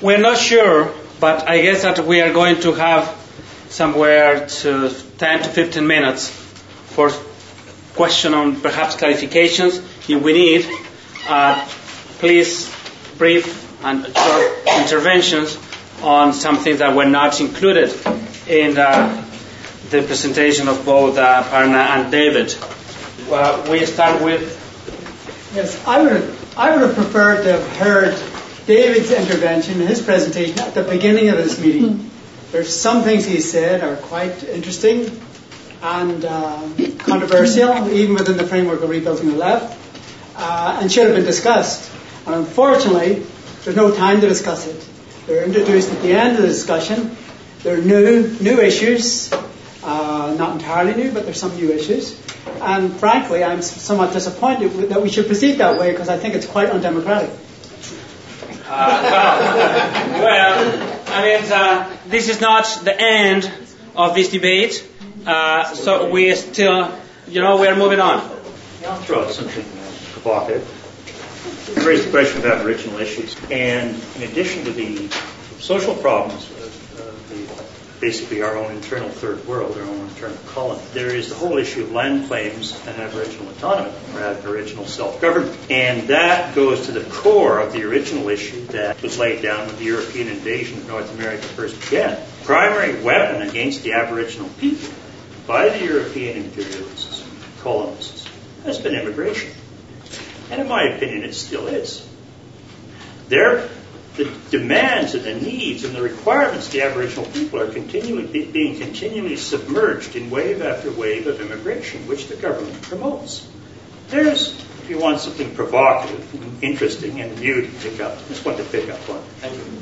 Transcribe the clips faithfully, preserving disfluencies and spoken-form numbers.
We're not sure, but I guess that we are going to have somewhere to ten to fifteen minutes for question on perhaps clarifications. If we need, uh, please brief and short interventions on some things that were not included in uh, the presentation of both uh, Aparna and David. Well, we start with... Yes, I would have, I would have preferred to have heard David's intervention, his presentation at the beginning of this meeting. Mm. There's some things he said are quite interesting and uh, controversial, even within the framework of Rebuilding the Left, uh, and should have been discussed. And unfortunately, there's no time to discuss it. They're introduced at the end of the discussion. There are new, new issues, uh, not entirely new, but there's some new issues. And frankly, I'm somewhat disappointed that we should proceed that way because I think it's quite undemocratic. Uh, well, well, I mean, uh, this is not the end of this debate, uh, so we still, you know, we're moving on. I'll throw out something provocative. You raised the question about original issues, and in addition to the social problems of uh, the, basically our own internal third world, our own internal colony, there is the whole issue of land claims and Aboriginal autonomy, or Aboriginal self-government. And that goes to the core of the original issue that was laid down when the European invasion of North America first began. The primary weapon against the Aboriginal people by the European imperialists, colonists, has been immigration. And in my opinion, it still is. Their, the demands and the needs and the requirements of the Aboriginal people are continually be, being continually submerged in wave after wave of immigration, which the government promotes. There's, if you want something provocative and interesting and new to pick up, just one to pick up on. Thank you.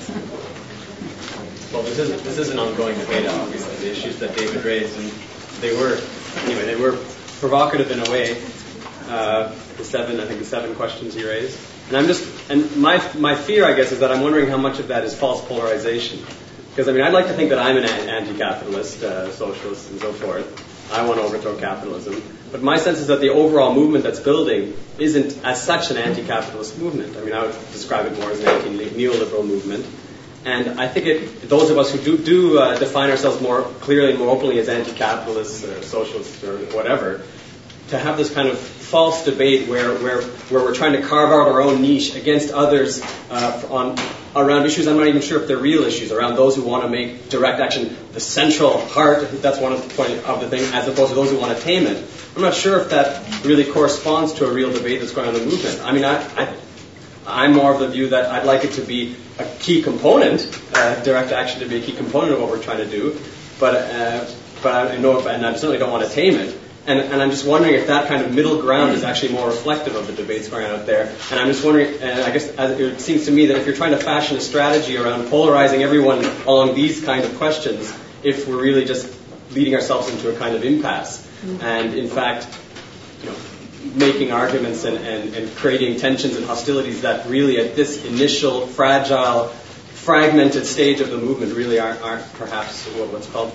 Well, this is this is an ongoing debate, obviously. The issues that David raised, and they were anyway, they were provocative in a way. Uh, the seven, I think the seven questions he raised. And I'm just, and my my fear, I guess, is that I'm wondering how much of that is false polarization. Because, I mean, I'd like to think that I'm an anti-capitalist, uh, socialist, and so forth. I want to overthrow capitalism. But my sense is that the overall movement that's building isn't as such an anti-capitalist movement. I mean, I would describe it more as an anti-neoliberal movement. And I think it, those of us who do, do uh, define ourselves more clearly and more openly as anti-capitalists, or socialists, or whatever, to have this kind of false debate where, where, where we're trying to carve out our own niche against others uh, on around issues I'm not even sure if they're real issues, around those who want to make direct action the central heart. I think that's one of the point of the thing, as opposed to those who want to tame it. I'm not sure if that really corresponds to a real debate that's going on in the movement. I mean, I, I, I'm more of the view that I'd like it to be a key component, uh, direct action to be a key component of what we're trying to do, but uh, but I know, if, and I certainly don't want to tame it. And, and I'm just wondering if that kind of middle ground is actually more reflective of the debates going on out there. And I'm just wondering, and I guess as it seems to me that if you're trying to fashion a strategy around polarizing everyone along these kind of questions, if we're really just leading ourselves into a kind of impasse, mm-hmm. and in fact, you know, making arguments and, and, and creating tensions and hostilities that really at this initial fragile, fragmented stage of the movement really aren't, aren't perhaps what's called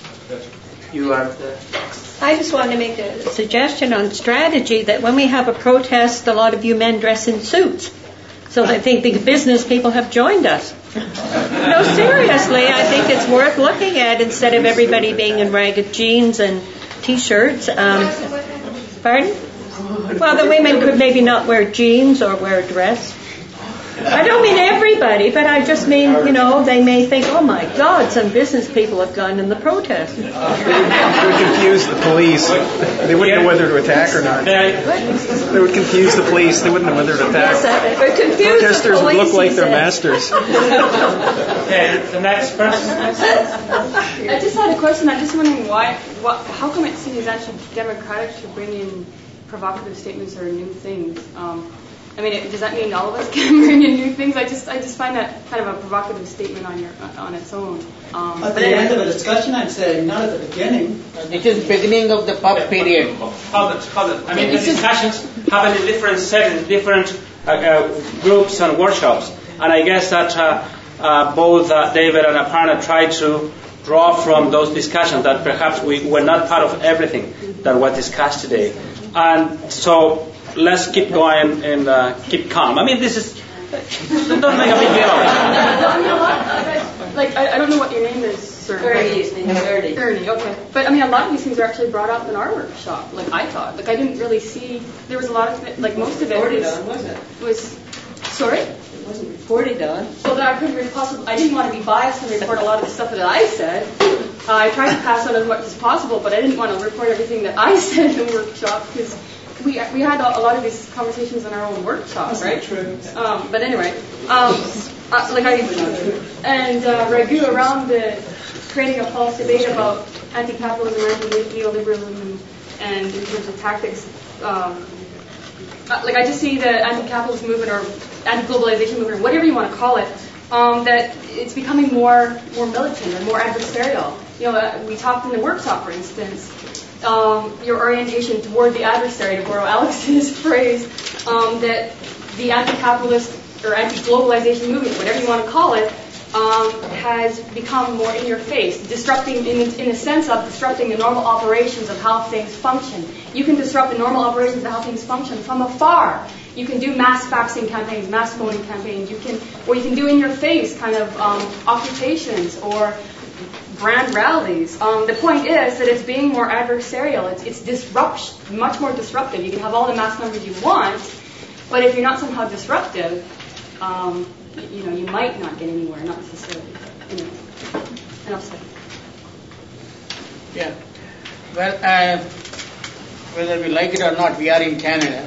for. You are the... I just want to make a suggestion on strategy that when we have a protest, a lot of you men dress in suits. So I think the business people have joined us. No, seriously, I think it's worth looking at instead of everybody being in ragged jeans and T-shirts. Um, pardon? Well, the women could maybe not wear jeans or wear a dress. I don't mean everybody, but I just mean, you know, they may think, oh my God, some business people have gone in the protest. It would confuse the police. They wouldn't know whether to attack or not. They would confuse the police. They wouldn't know whether to attack. Yes, it would confuse Protesters the police, would look like their said. masters. Okay, the next person. I just had a question. I'm just wondering why, what, how come it seems actually democratic to bring in provocative statements or new things? Um, I mean, it, does that mean all of us can bring in new things? I just, I just find that kind of a provocative statement on your, on its own. Um, At the end of a discussion, I'd say not at the beginning. It is beginning of the pub period. Hold it, hold it. I mean, the discussions happen in different settings, different uh, uh, groups and workshops. And I guess that uh, uh, both uh, David and Aparna tried to draw from those discussions that perhaps we were not part of everything that was discussed today. And so let's keep going and uh, keep calm. I mean, this is, don't make a big deal of it. Ernie. Ernie, okay. But I mean, a lot of these things are actually brought up in our workshop. Like I thought, like I didn't really see. There was a lot of it, like most of it was. On, was it? Was sorry. It wasn't reported on. Well, then I couldn't really possibly. I didn't want to be biased and report a lot of the stuff that I said. Uh, I tried to pass on as much as possible, but I didn't want to report everything that I said in the workshop because we we had a lot of these conversations in our own workshop, That's right? True. Um, but anyway, um, uh, like I and uh, Raghu around the creating a false debate about anti-capitalism, anti-neoliberalism, and in terms of tactics. Um, uh, like I just see the anti-capitalist movement or anti-globalization movement, or whatever you want to call it, um, that it's becoming more more militant and more adversarial. You know, uh, we talked in the workshop, for instance, um, your orientation toward the adversary, to borrow Alex's phrase, um, that the anti-capitalist or anti-globalization movement, whatever you want to call it, um, has become more in your face, disrupting, in, in the sense of disrupting the normal operations of how things function. You can disrupt the normal operations of how things function from afar. You can do mass faxing campaigns, mass phoning campaigns. You can, or you can do in your face kind of um, occupations or brand rallies. Um, the point is that it's being more adversarial. It's, it's disrupt, much more disruptive. You can have all the mass numbers you want, but if you're not somehow disruptive, um, you, you know, you might not get anywhere, not necessarily. Anyway, enough said. Yeah. Well, uh, whether we like it or not, we are in Canada.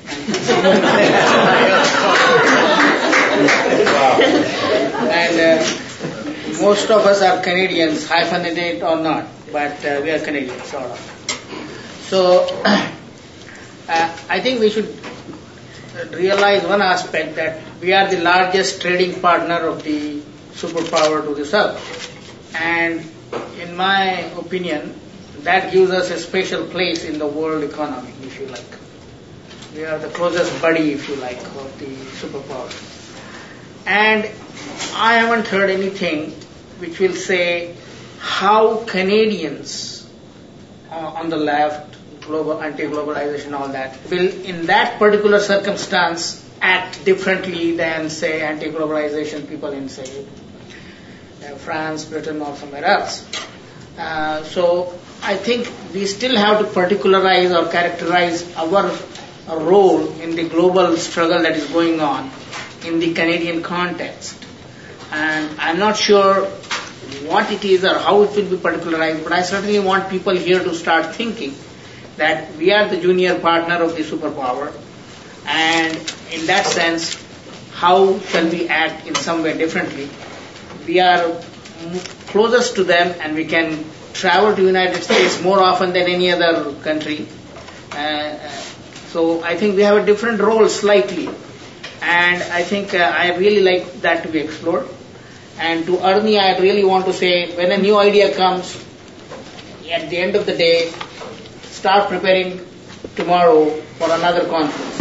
And uh, most of us are Canadians, hyphenated or not, but uh, we are Canadians, sort of. So uh, I think we should realize one aspect, that we are the largest trading partner of the superpower to the south. And in my opinion, that gives us a special place in the world economy, if you like. We are the closest buddy, if you like, of the superpower. And I haven't heard anything which will say how Canadians uh, on the left, global anti-globalization, all that, will in that particular circumstance act differently than, say, anti-globalization people in, say, uh, France, Britain, or somewhere else. Uh, so I think we still have to particularize or characterize our a role in the global struggle that is going on in the Canadian context. And I'm not sure what it is or how it will be particularized, but I certainly want people here to start thinking that we are the junior partner of the superpower, and in that sense, how shall we act in some way differently? We are closest to them, and we can travel to the United States more often than any other country. Uh, So I think we have a different role slightly, and I think uh, I really like that to be explored. And to Ernie, I really want to say, when a new idea comes, at the end of the day, start preparing tomorrow for another conference.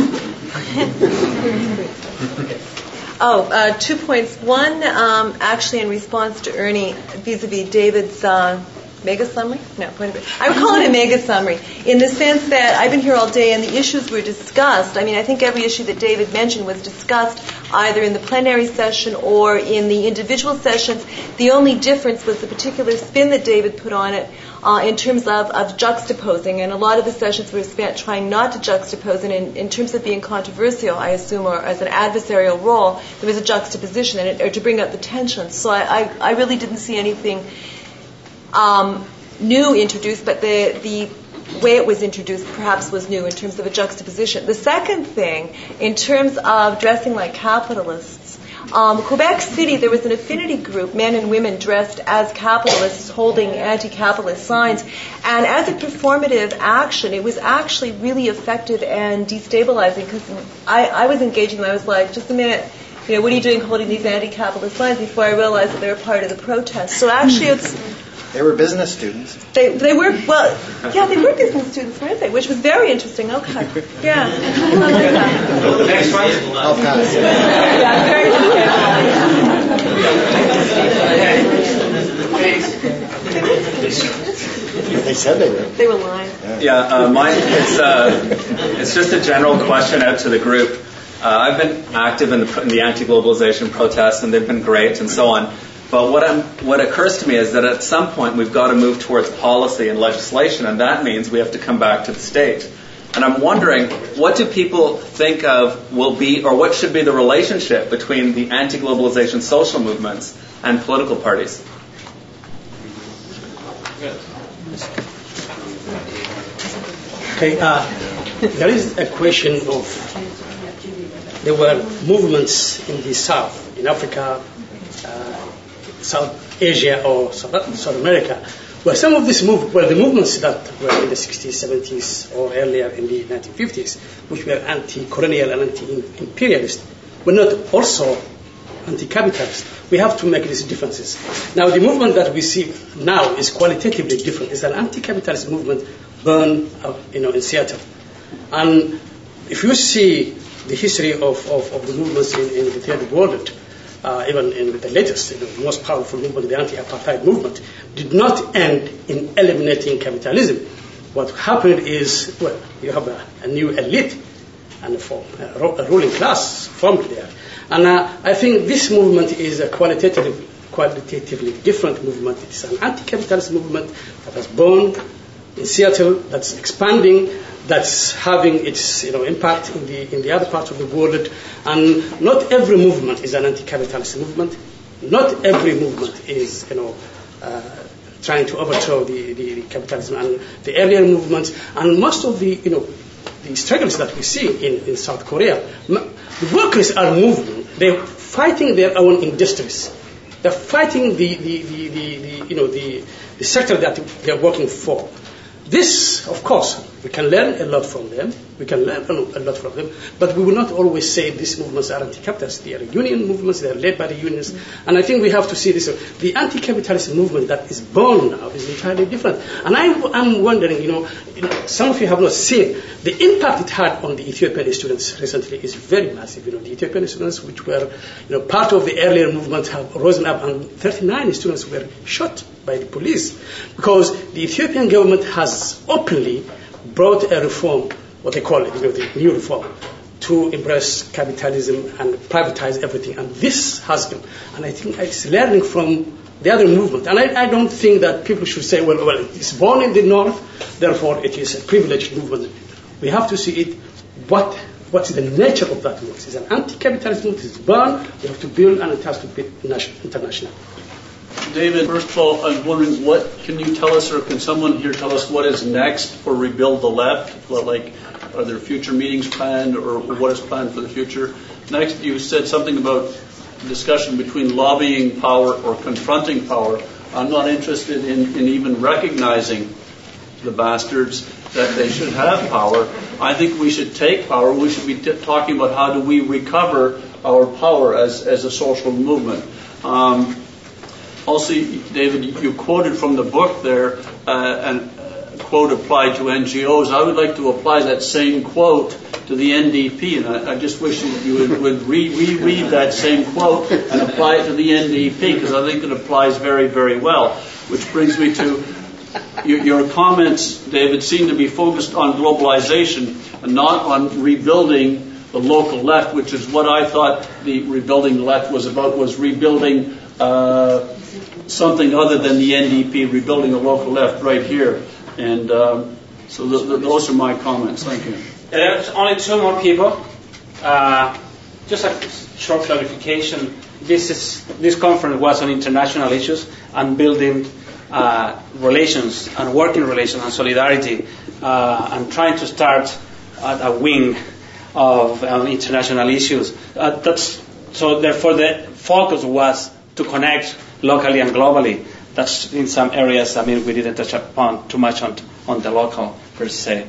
Oh, uh, two points. One, um, actually in response to Ernie, vis-a-vis David's uh, mega summary? No, I would call it a mega summary in the sense that I've been here all day and the issues were discussed. I mean, I think every issue that David mentioned was discussed either in the plenary session or in the individual sessions. The only difference was the particular spin that David put on it uh, in terms of, of juxtaposing, and a lot of the sessions were spent trying not to juxtapose, and in, in terms of being controversial, I assume, or as an adversarial role, there was a juxtaposition in it, or to bring up the tension. So I, I, I really didn't see anything Um, new introduced, but the the way it was introduced perhaps was new in terms of a juxtaposition. The second thing, in terms of dressing like capitalists, um, Quebec City, there was an affinity group, men and women dressed as capitalists holding anti-capitalist signs, and as a performative action, it was actually really effective and destabilizing, because I, I was engaging and I was like, just a minute, you know, what are you doing holding these anti-capitalist signs, before I realized that they were part of the protest. So actually it's They were business students. They they were, well, yeah, they were business students, weren't they? Which was very interesting. Okay. Yeah. I like that. Next one. I'll pass. Yeah, very interesting. They said they were. They were lying. Yeah, uh, mine, it's, uh, it's just a general question out to the group. Uh, I've been active in the, in the anti-globalization protests, and they've been great and so on. But what, I'm, what occurs to me is that at some point we've got to move towards policy and legislation, and that means we have to come back to the state. And I'm wondering, what do people think of will be, or what should be the relationship between the anti-globalization social movements and political parties? Okay, uh, there is a question of, there were movements in the South, in Africa, uh, South Asia or South, South America, where some of these move, well, the movements that were in the sixties, seventies, or earlier in the nineteen fifties, which were anti-colonial and anti-imperialist, were not also anti-capitalist. We have to make these differences. Now, the movement that we see now is qualitatively different. It's an anti-capitalist movement born, uh, you know, in Seattle. And if you see the history of, of, of the movements in, in the third world, uh, even in the latest, you know, the most powerful movement, the anti-apartheid movement, did not end in eliminating capitalism. What happened is, well, you have a, a new elite and a, form, a, ro- a ruling class formed there. And uh, I think this movement is a qualitatively, qualitatively different movement. It's an anti-capitalist movement that was born in Seattle, that's expanding, that's having its you know, impact in the, in the other parts of the world. And not every movement is an anti-capitalist movement. Not every movement is you know, uh, trying to overthrow the, the, the capitalism and the earlier movements. And most of the, you know, the struggles that we see in, in South Korea, the workers are moving. They're fighting their own industries. They're fighting the, the, the, the, the you know the, the sector that they're working for. This, of course, we can learn a lot from them. We can learn a lot from them, but we will not always say these movements are anti-capitalist. They are union movements. They are led by the unions, and I think we have to see this. The anti-capitalist movement that is born now is entirely different. And I'm, I'm wondering, you know, some of you have not seen the impact it had on the Ethiopian students recently is very massive. You know, the Ethiopian students, which were, you know, part of the earlier movement, have risen up, and thirty-nine students were shot by the police because the Ethiopian government has openly brought a reform, what they call it, you know, the new reform, to embrace capitalism and privatize everything. And this has been, and I think it's learning from the other movement. And I, I don't think that people should say, well, well, it's born in the North, therefore it is a privileged movement. We have to see it, what what's the nature of that movement. It's an anti-capitalist movement, it's born, we have to build, and it has to be national, international. David, first of all, I'm wondering, what can you tell us, or can someone here tell us what is next for Rebuild the Left? What, like, are there future meetings planned, or what is planned for the future? Next, you said something about discussion between lobbying power or confronting power. I'm not interested in, in even recognizing the bastards that they should have power. I think we should take power. We should be t- talking about how do we recover our power as, as a social movement. Um, Also, David, you quoted from the book there, uh, and a quote applied to N G Os. I would like to apply that same quote to the N D P, and I, I just wish you would, would re- reread that same quote and apply it to the N D P, because I think it applies very, very well. Which brings me to your, your comments, David, seem to be focused on globalization and not on rebuilding the local left, which is what I thought the rebuilding the left was about, was rebuilding uh, something other than the N D P, rebuilding a local left right here. And um, so th- th- those are my comments. Thank you. There's only two more people. Uh, just a short clarification. This is this conference was on international issues and building uh, relations and working relations and solidarity uh, and trying to start at a wing of um, international issues. Uh, that's so. Therefore, the focus was to connect locally and globally. That's in some areas, I mean, we didn't touch upon too much on on the local per se.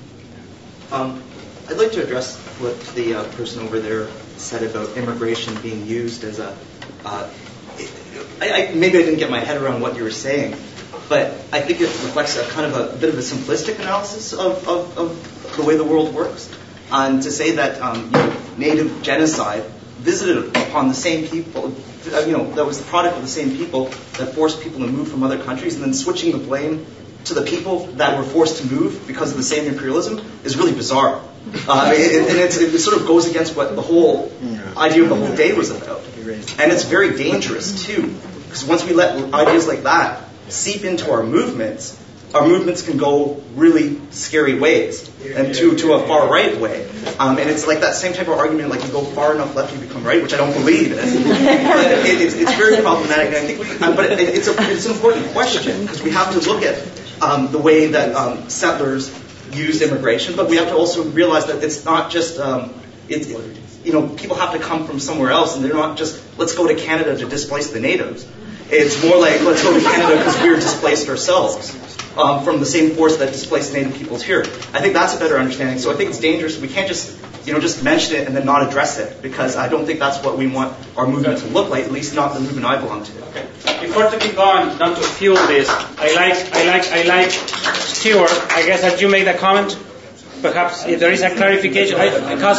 Um, I'd like to address what the uh, person over there said about immigration being used as a, uh, I, I, maybe I didn't get my head around what you were saying, but I think it reflects a kind of a, a bit of a simplistic analysis of, of, of the way the world works. And to say that um, you know, native genocide visited upon the same people, you know, that was the product of the same people that forced people to move from other countries, and then switching the blame to the people that were forced to move because of the same imperialism is really bizarre. Uh, it, and it's, it sort of goes against what the whole idea of the whole day was about. And it's very dangerous, too, Because once we let ideas like that seep into our movements, our movements can go really scary ways, and to, to a far right way. Um, and it's like that same type of argument, like you go far enough left, you become right, which I don't believe in. But it, it's, it's very problematic, and I think, um, but it, it's, a, it's an important question, because we have to look at um, the way that um, settlers used immigration, but we have to also realize that it's not just, um, it, it, you know, people have to come from somewhere else, and they're not just, let's go to Canada to displace the natives. It's more like, let's go to Canada because we're displaced ourselves. Um, from the same force that displaced Native peoples here. I think that's a better understanding. So I think it's dangerous. We can't just, you know, just mention it and then not address it, because I don't think that's what we want our movement to look like. At least not the movement I belong to. Okay. Before to keep going, not to fuel this, I like, I like, I like Stuart. I guess that you made that comment. Perhaps if there is a clarification, I, because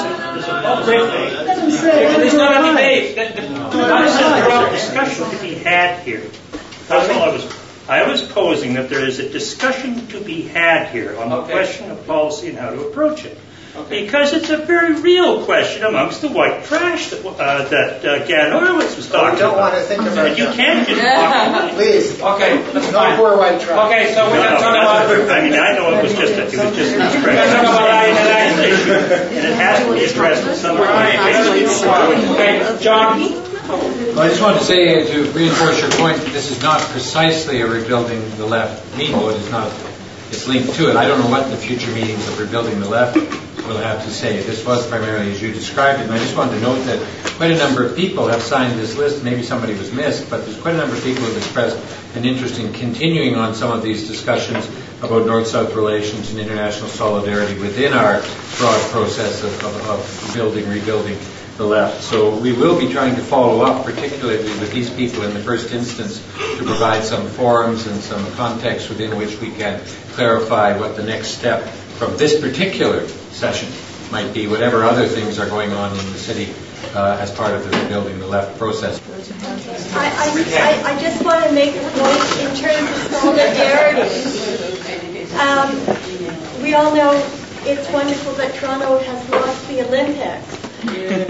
it's not a debate. There's a discussion to be had here. That's all I was. I was posing that there is a discussion to be had here on the okay. question of policy and how to approach it. Okay. Because it's a very real question amongst the white trash that, uh, that uh, Gad Horowitz was talking about. I don't want to think about it. You can't just talk Please. Okay, that's no fine. poor white trash. Okay, so we no, can talk about... I mean, I know it was just, a, it was just an expression. And it has to be addressed in some way. Okay, John? Well, I just wanted to say, uh, to reinforce your point, that this is not precisely a rebuilding the left meeting. It is not. It's linked to it. I don't know what the future meetings of rebuilding the left will have to say. This was primarily as you described it, and I just wanted to note that quite a number of people have signed this list. Maybe somebody was missed, but there's quite a number of people who have expressed an interest in continuing on some of these discussions about North-South relations and international solidarity within our broad process of, of, of building, rebuilding the left. So we will be trying to follow up, particularly with these people in the first instance, to provide some forums and some context within which we can clarify what the next step from this particular session might be, whatever other things are going on in the city uh, as part of the rebuilding the left process. I, I, I just want to make a point in terms of solidarity. Um, we all know it's wonderful that Toronto has lost the Olympics. Huge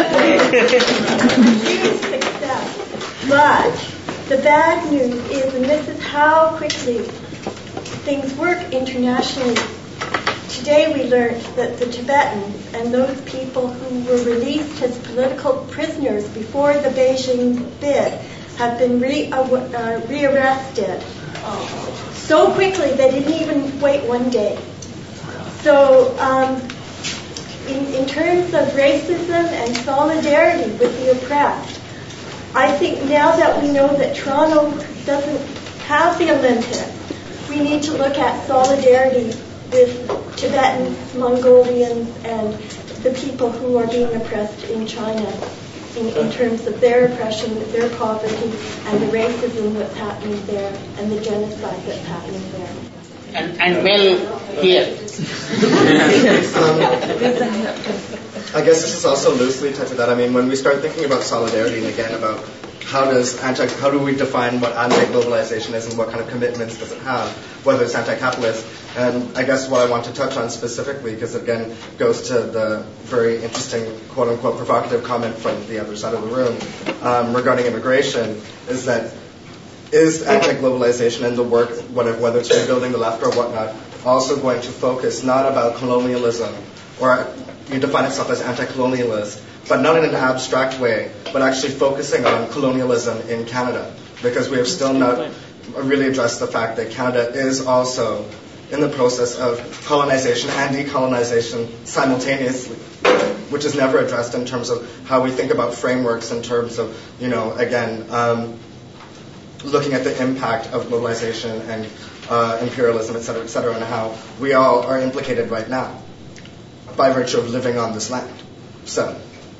success. But the bad news is, and this is how quickly things work internationally. Today we learned that the Tibetans and those people who were released as political prisoners before the Beijing bid have been re- uh, uh, rearrested so quickly they didn't even wait one day. So um, in, in terms of racism and solidarity with the oppressed, I think now that we know that Toronto doesn't have the Olympics, we need to look at solidarity with Tibetans, Mongolians, and the people who are being oppressed in China in, in terms of their oppression, their poverty, and the racism that's happening there, and the genocide that's happening there. And, and well, here. um, I guess this is also loosely tied to that. I mean, when we start thinking about solidarity, and again about how does anti, how do we define what anti-globalization is and what kind of commitments does it have, whether it's anti-capitalist. And I guess what I want to touch on specifically, because again goes to the very interesting quote-unquote provocative comment from the other side of the room um, regarding immigration, is that is anti-globalization and the work, whether it's rebuilding the left or whatnot, also going to focus not about colonialism, or you define itself as anti-colonialist, but not in an abstract way, but actually focusing on colonialism in Canada, because we have still not really addressed the fact that Canada is also in the process of colonization and decolonization simultaneously, which is never addressed in terms of how we think about frameworks in terms of, you know, again, um, looking at the impact of globalization and uh, imperialism, et cetera, et cetera, and how we all are implicated right now by virtue of living on this land. So.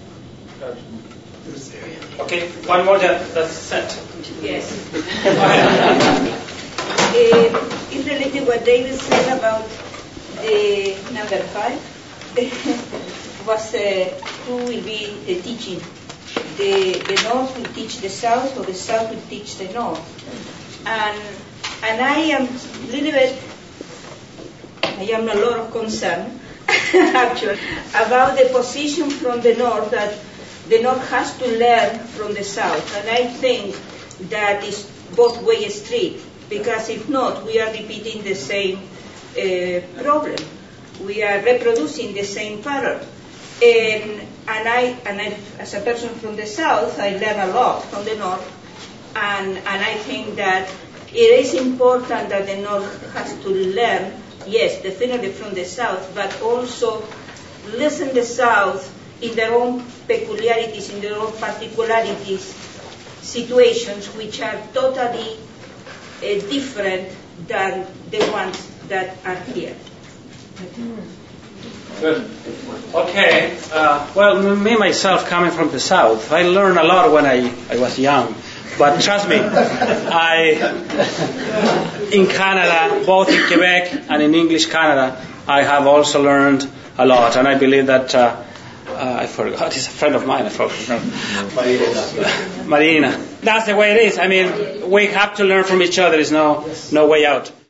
Okay, one more that, that's set. Yes. uh, it's related to what David said about the number five. was uh, who will be uh, teaching. The, the North will teach the South, or the South will teach the North. And and I am a little bit, I am a lot of concern, actually, about the position from the North that the North has to learn from the South. And I think that is both way street, because if not, we are repeating the same uh, problem. We are reproducing the same pattern. And, and, I, and I, as a person from the South, I learn a lot from the North, and, and I think that it is important that the North has to learn, yes, definitely from the South, but also listen the South in their own peculiarities, in their own particularities, situations which are totally uh, different than the ones that are here. Good. Okay. Uh, well, me myself, coming from the South, I learned a lot when I, I was young. But trust me, I in Canada, both in Quebec and in English Canada, I have also learned a lot, and I believe that uh, uh, I forgot. He's a friend of mine. I forgot. Marina. That's the way it is. I mean, we have to learn from each other. There's no no way out.